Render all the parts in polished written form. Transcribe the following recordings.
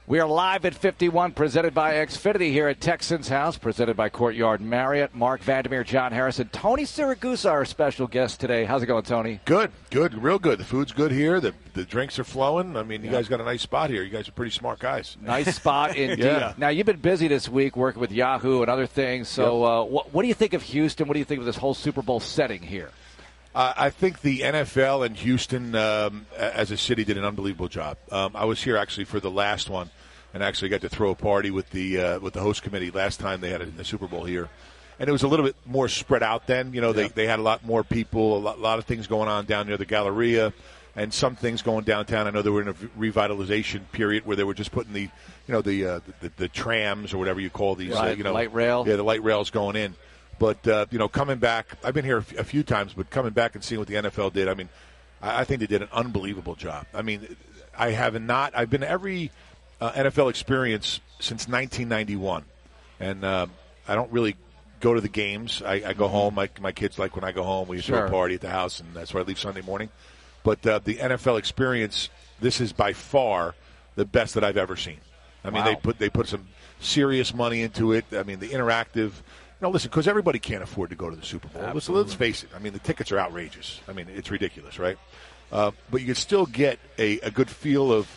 We are live at 51, presented by Xfinity here at Texans House, presented by Courtyard Marriott. Mark Vandermeer, John Harrison, Tony Siragusa, our special guest today. How's it going, Tony? Good, real good. The food's good here. The drinks are flowing. I mean, you guys got a nice spot here. You guys are pretty smart guys. Nice spot indeed. Yeah. Now, you've been busy this week working with Yahoo and other things. So what do you think of Houston? What do you think of this whole Super Bowl setting here? I think the NFL and Houston, as a city, did an unbelievable job. I was here actually for the last one, and actually got to throw a party with the host committee last time they had a Super Bowl here, and it was a little bit more spread out then. You know, they had a lot more people, a lot of things going on down near the Galleria, and some things going downtown. I know they were in a revitalization period where they were just putting the trams or whatever you call these, light rail. Yeah, the light rails going in. But, coming back, I've been here a few times, but coming back and seeing what the NFL did, I mean, I think they did an unbelievable job. I mean, I've been to every NFL experience since 1991. And I don't really go to the games. I go home. My kids like when I go home. We used to have a party at the house, and that's where I leave Sunday morning. But the NFL experience, this is by far the best that I've ever seen. I mean, they put some serious money into it. I mean, the interactive – no, listen, because everybody can't afford to go to the Super Bowl. Let's face it. I mean, the tickets are outrageous. I mean, it's ridiculous, right? But you can still get a good feel of,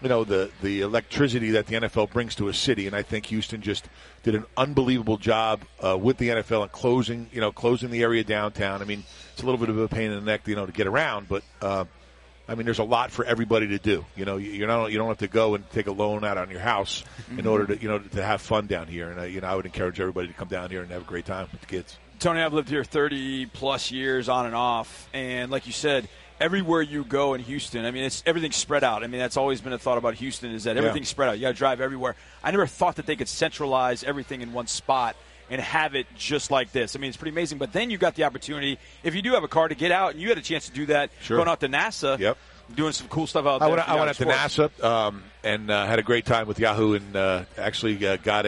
the electricity that the NFL brings to a city. And I think Houston just did an unbelievable job with the NFL and closing the area downtown. I mean, it's a little bit of a pain in the neck, to get around, but I mean, there's a lot for everybody to do. You don't have to go and take a loan out on your house in order to to have fun down here. And I would encourage everybody to come down here and have a great time with the kids. Tony, I've lived here 30 plus years on and off, and like you said, everywhere you go in Houston, I mean, everything's spread out. I mean, that's always been a thought about Houston is that everything's spread out. You got to drive everywhere. I never thought that they could centralize everything in one spot and have it just like this. I mean, it's pretty amazing. But then you got the opportunity, if you do have a car, to get out, and you had a chance to do that going out to NASA, doing some cool stuff out there. I went out to NASA and had a great time with Yahoo, and actually got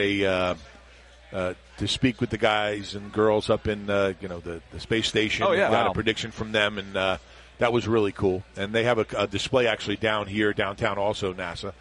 to speak with the guys and girls up in the space station. Got a prediction from them, and that was really cool. And they have a display actually down here, downtown, also NASA.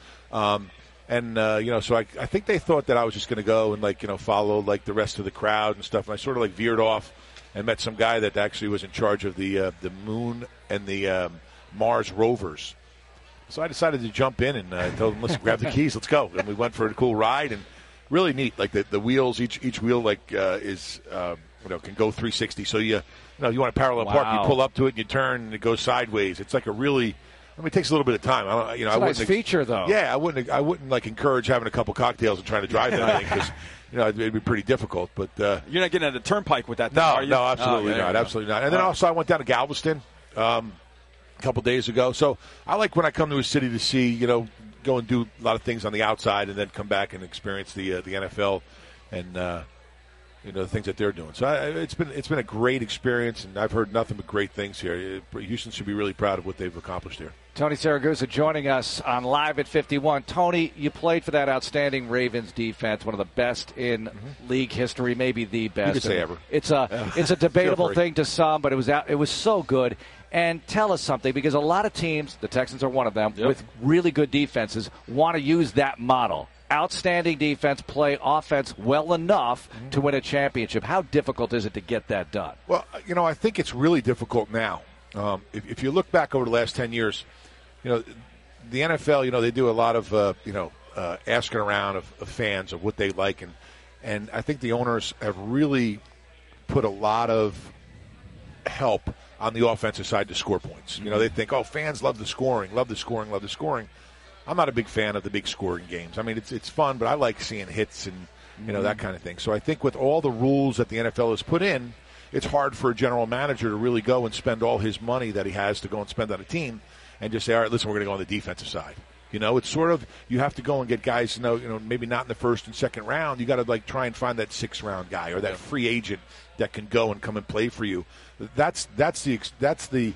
So I think they thought that I was just going to go and follow the rest of the crowd and stuff. And I sort of veered off and met some guy that actually was in charge of the moon and the Mars rovers. So I decided to jump in and told them, listen, grab the keys, let's go. And we went for a cool ride and really neat. Like the wheels, each wheel is can go 360. So you want to parallel park, you pull up to it and you turn and it goes sideways. It's like a really. I mean, it takes a little bit of time. It's a nice feature, though. Yeah, I wouldn't encourage having a couple cocktails and trying to drive that thing because it'd be pretty difficult. But you're not getting on the turnpike with that thing, no, are you? No, absolutely not. Absolutely not. And then also I went down to Galveston a couple days ago. So I like when I come to a city to see, go and do a lot of things on the outside and then come back and experience the NFL and the things that they're doing. So it's been a great experience, and I've heard nothing but great things here. Houston should be really proud of what they've accomplished here. Tony Siragusa joining us on Live at 51. Tony, you played for that outstanding Ravens defense, one of the best in league history, maybe the best. You could say ever. It's a debatable thing to some, but it was so good. And tell us something, because a lot of teams, the Texans are one of them, with really good defenses, want to use that model. Outstanding defense, play offense well enough to win a championship. How difficult is it to get that done? Well, I think it's really difficult now. If you look back over the last 10 years, the NFL, they do a lot of, asking around of fans of what they like. And I think the owners have really put a lot of help on the offensive side to score points. They think, fans love the scoring. I'm not a big fan of the big scoring games. I mean, it's fun, but I like seeing hits and, that kind of thing. So I think with all the rules that the NFL has put in, it's hard for a general manager to really go and spend all his money that he has to go and spend on a team and just say, all right, listen, we're going to go on the defensive side. It's sort of, you have to go and get guys, maybe not in the first and second round. You got to try and find that 6th round guy or that free agent that can go and come and play for you. That's the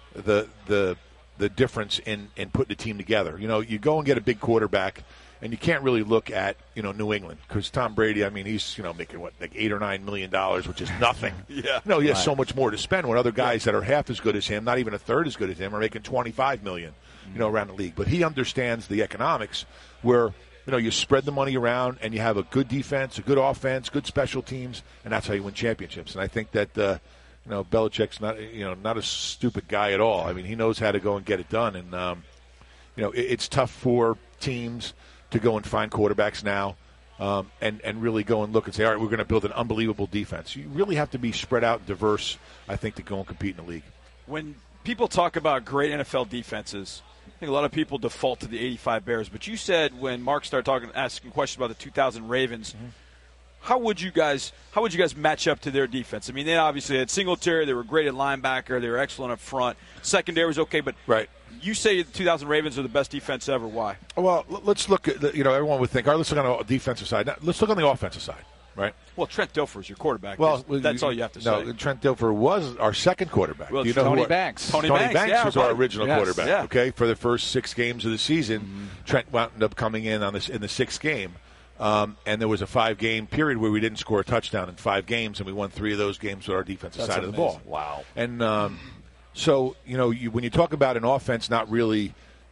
difference in putting a team together. You go and get a big quarterback, and you can't really look at New England because Tom Brady. I mean, he's making like $8 or $9 million, which is nothing. He has so much more to spend. When other guys that are half as good as him, not even a third as good as him, are making $25 million. around the league. But he understands the economics where, you spread the money around and you have a good defense, a good offense, good special teams, and that's how you win championships. And I think that, Belichick's not a stupid guy at all. I mean, he knows how to go and get it done. And, it's tough for teams to go and find quarterbacks now and really go and look and say, all right, we're going to build an unbelievable defense. You really have to be spread out and diverse, I think, to go and compete in the league. When people talk about great NFL defenses, I think a lot of people default to the 85 Bears. But you said when Mark started asking questions about the 2000 Ravens, how would you guys match up to their defense? I mean, they obviously had Singletary. They were great at linebacker. They were excellent up front. Secondary was okay, but right. You say the 2000 Ravens are the best defense ever. Why? Well, let's look at everyone would think, all right, let's look on the defensive side. Now, let's look on the offensive side, right? Well, Trent Dilfer is your quarterback. Well, that's all you have to say. No, Trent Dilfer was our second quarterback. Well, Tony Banks. Tony Banks was our original quarterback. Yeah. Okay, for the first 6 games of the season, Trent wound up coming in in the 6th game. And there was a 5-game period where we didn't score a touchdown in 5 games, and we won 3 of those games with our defensive side of the ball. Wow. And so, when you talk about an offense not really,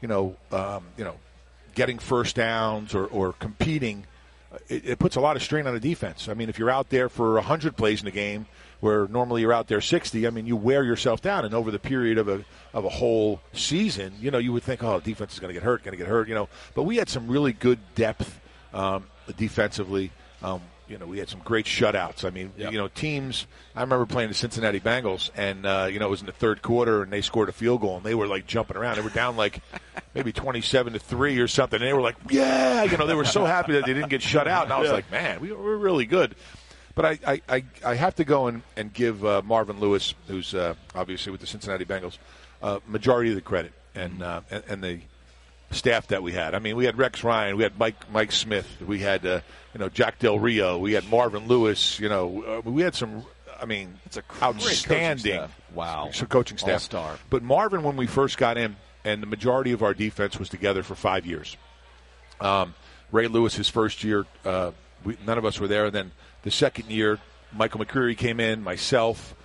getting first downs or competing, it puts a lot of strain on the defense. I mean, if you're out there for 100 plays in a game where normally you're out there 60, I mean, you wear yourself down. And over the period of a whole season, you would think, oh, defense is going to get hurt. But we had some really good depth defensively. We had some great shutouts. I mean, teams. I remember playing the Cincinnati Bengals, and it was in the 3rd quarter, and they scored a field goal, and they were like jumping around. They were down like maybe 27-3 or something, and they were like, yeah, they were so happy that they didn't get shut out. And I was like, man, we're really good. But I have to go and give Marvin Lewis, who's obviously with the Cincinnati Bengals, majority of the credit, and the staff that we had. I mean, we had Rex Ryan, we had Mike Smith, we had Jack Del Rio, we had Marvin Lewis. We had some. I mean, it's outstanding. Coaching staff. All-star. But Marvin, when we first got in, and the majority of our defense was together for 5 years. Ray Lewis, his first year, none of us were there. And then the second year, Michael McCreary came in, myself,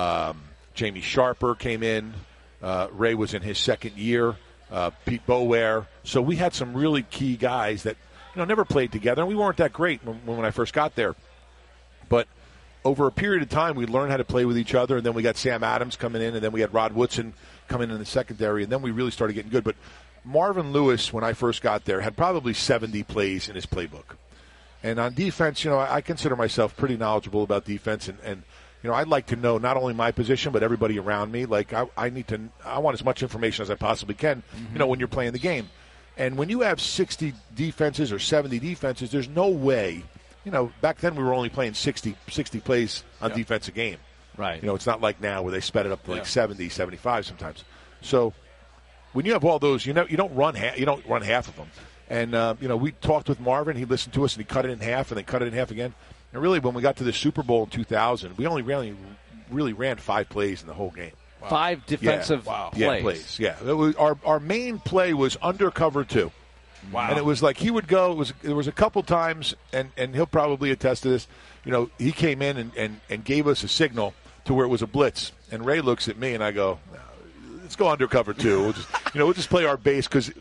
Jamie Sharper came in. Ray was in his second year. Pete Boware. So we had some really key guys that never played together, and we weren't that great when I first got there. But over a period of time, we learned how to play with each other, and then we got Sam Adams coming in, and then we had Rod Woodson coming in the secondary, and then we really started getting good. But Marvin Lewis, when I first got there, had probably 70 plays in his playbook. And on defense, I consider myself pretty knowledgeable about defense, and I'd like to know not only my position but everybody around me. Like I want as much information as I possibly can. When you're playing the game, and when you have 60 defenses or 70 defenses, there's no way. Back then we were only playing 60 plays on defense a game. Right. It's not like now where they sped it up to like 70, 75 sometimes. So when you have all those, you don't run half of them. And we talked with Marvin. He listened to us and he cut it in half, and then cut it in half again. And really, when we got to the Super Bowl in 2000, we only really ran 5 plays in the whole game. Wow. 5 defensive plays. Yeah, plays. Yeah. It was, our main play was under cover 2. Wow. And it was like he would go. There was a couple times, and he'll probably attest to this. He came in and gave us a signal to where it was a blitz. And Ray looks at me, and I go, let's go under cover 2. We'll just play our base because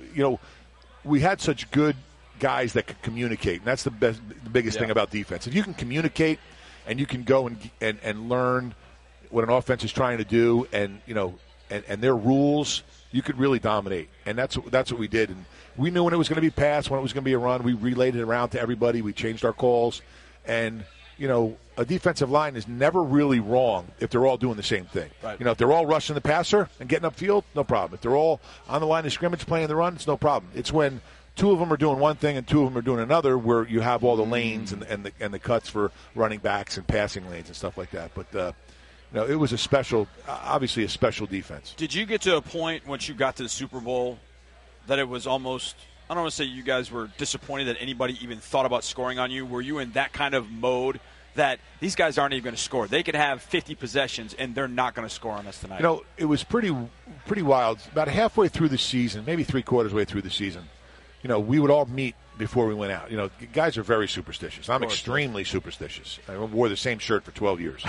we had such good guys that could communicate, and that's the biggest thing about defense. If you can communicate and you can go and learn what an offense is trying to do, and their rules, you could really dominate. And that's what we did. And we knew when it was going to be pass, when it was going to be a run. We relayed it around to everybody. We changed our calls, and a defensive line is never really wrong if they're all doing the same thing. Right. If they're all rushing the passer and getting upfield, no problem. If they're all on the line of scrimmage playing the run, it's no problem. It's when 2 of them are doing one thing and 2 of them are doing another, where you have all the lanes and the cuts for running backs and passing lanes and stuff like that. But it was obviously a special defense. Did you get to a point once you got to the Super Bowl that it was almost, I don't want to say you guys were disappointed that anybody even thought about scoring on you? Were you in that kind of mode that these guys aren't even going to score? They could have 50 possessions and they're not going to score on us tonight. It was pretty wild. About halfway through the season, maybe 3/4 way through the season, we would all meet before we went out. Guys are very superstitious. I'm extremely superstitious. I wore the same shirt for 12 years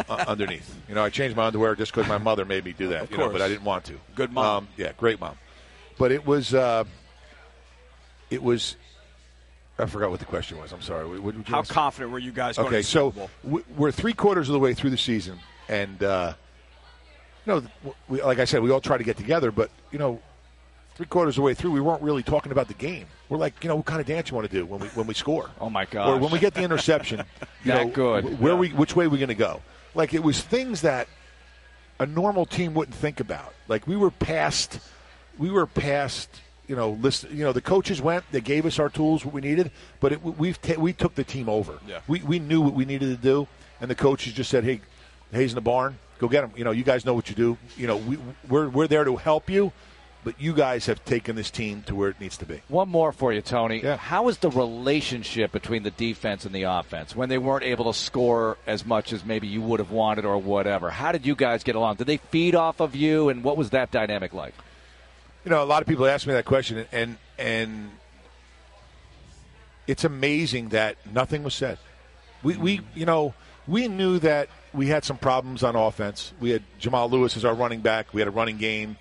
underneath. I changed my underwear just because my mother made me do that. But I didn't want to. Good mom. Great mom. But it was. I forgot what the question was. I'm sorry. How confident were you guys going to the Super Bowl? We're 3/4 of the way through the season, and like I said, we all try to get together, but 3/4 of the way through, we weren't really talking about the game. We're like, what kind of dance you want to do when we score? Oh my God! Or when we get the interception, good. Which way are we going to go? Like it was things that a normal team wouldn't think about. Like we were past. The coaches went. They gave us our tools, what we needed, but we took the team over. Yeah. We knew what we needed to do, and the coaches just said, "Hey, Hayes in the barn, go get him. You guys know what you do. We're there to help you, but you guys have taken this team to where it needs to be." One more for you, Tony. Yeah. How is the relationship between the defense and the offense when they weren't able to score as much as maybe you would have wanted or whatever? How did you guys get along? Did they feed off of you, and what was that dynamic like? A lot of people ask me that question, and it's amazing that nothing was said. We knew that we had some problems on offense. We had Jamal Lewis as our running back. We had a running game.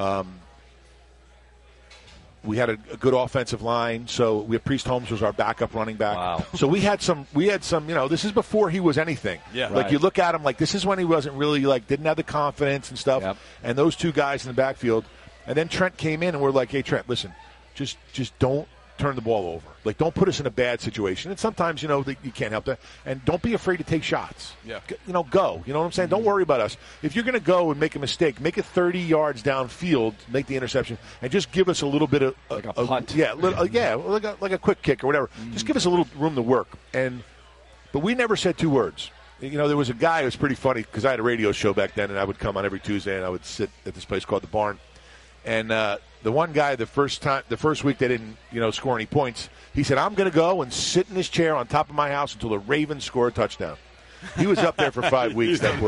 We had a good offensive line. So Priest Holmes was our backup running back. Wow. So we had some. This is before he was anything. Yeah. Like right. you look at him, like this is when he wasn't really didn't have the confidence and stuff. Yep. And those two guys in the backfield. And then Trent came in, and we're like, "Hey, Trent, listen, just don't turn the ball over. Like, don't put us in a bad situation." And sometimes, you can't help that. And don't be afraid to take shots. Yeah. Go. You know what I'm saying? Don't worry about us. If you're going to go and make a mistake, make it 30 yards downfield, make the interception, and just give us a little bit of like a punt. Like a quick kick or whatever. Just give us a little room to work. But we never said two words. There was a guy who was pretty funny because I had a radio show back then, and I would come on every Tuesday, and I would sit at this place called The Barn. And the one guy, the first week they didn't, score any points, he said, "I'm going to go and sit in this chair on top of my house until the Ravens score a touchdown." He was up there for 5 weeks. That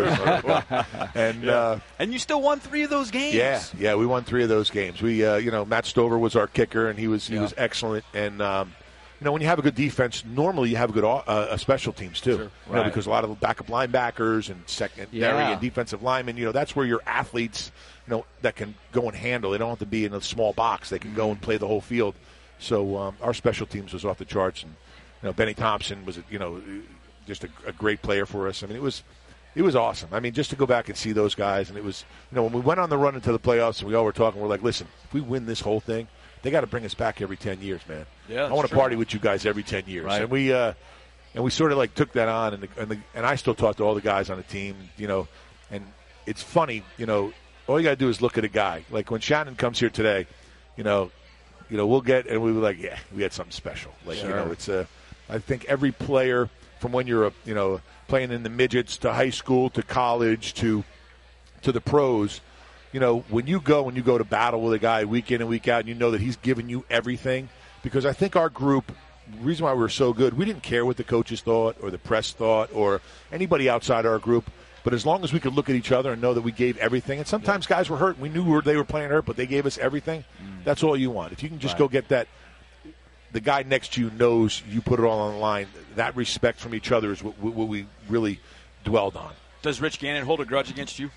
was and you still won 3 of those games. Yeah, we won 3 of those games. We, Matt Stover was our kicker, and he was excellent. And when you have a good defense, normally you have a good special teams too. Sure. Right. Because a lot of backup linebackers and secondary and defensive linemen, that's where your athletes. That can go and handle. They don't have to be in a small box. They can go and play the whole field. So our special teams was off the charts, and Benny Thompson was just a great player for us. I mean, it was awesome. I mean, just to go back and see those guys, and it was when we went on the run into the playoffs, and we all were talking, we're like, listen, if we win this whole thing, they got to bring us back every 10 years, man. Yeah, I want to party with you guys every 10 years, right. And we sort of took that on, and I still talk to all the guys on the team, and it's funny, all you got to do is look at a guy. Like when Shannon comes here today, we'll get, and we were like, yeah, we had something special. It's I think every player from when you're playing in the midgets to high school to college to the pros, when you go to battle with a guy week in and week out, and you know that he's giving you everything. Because I think our group, the reason why we were so good, we didn't care what the coaches thought or the press thought or anybody outside our group. But as long as we could look at each other and know that we gave everything, and sometimes guys were hurt, we knew they were playing hurt, but they gave us everything, that's all you want. If you can just go get that, the guy next to you knows you put it all on the line, that respect from each other is what we really dwelled on. Does Rich Gannon hold a grudge against you?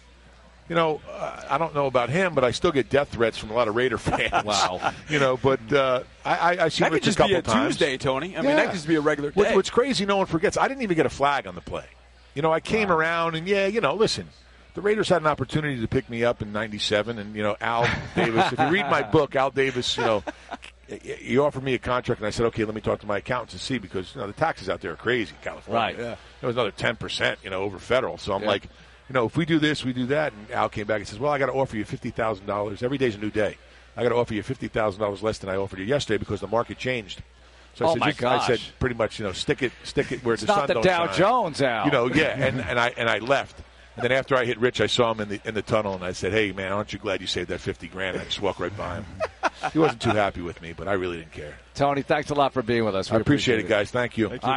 I don't know about him, but I still get death threats from a lot of Raider fans. Wow. But I see Rich a couple times. That could just be a Tuesday, Tony. I mean, that could just be a regular day. What's crazy, no one forgets, I didn't even get a flag on the play. I came around, and listen, the Raiders had an opportunity to pick me up in '97, and Al Davis. If you read my book, Al Davis, he offered me a contract, and I said, okay, let me talk to my accountants and see, because the taxes out there are crazy in California. Right. Yeah. There was another 10%, over federal. So I'm like, if we do this, we do that. And Al came back and says, well, I got to offer you $50,000. Every day's a new day. I got to offer you $50,000 less than I offered you yesterday because the market changed. So I said, pretty much, stick it where the sun don't shine. It's not the Dow Jones, Al. And I left. And then after I hit Rich, I saw him in the tunnel, and I said, hey, man, aren't you glad you saved that $50,000? I just walked right by him. He wasn't too happy with me, but I really didn't care. Tony, thanks a lot for being with us. I appreciate it, guys. Thank you.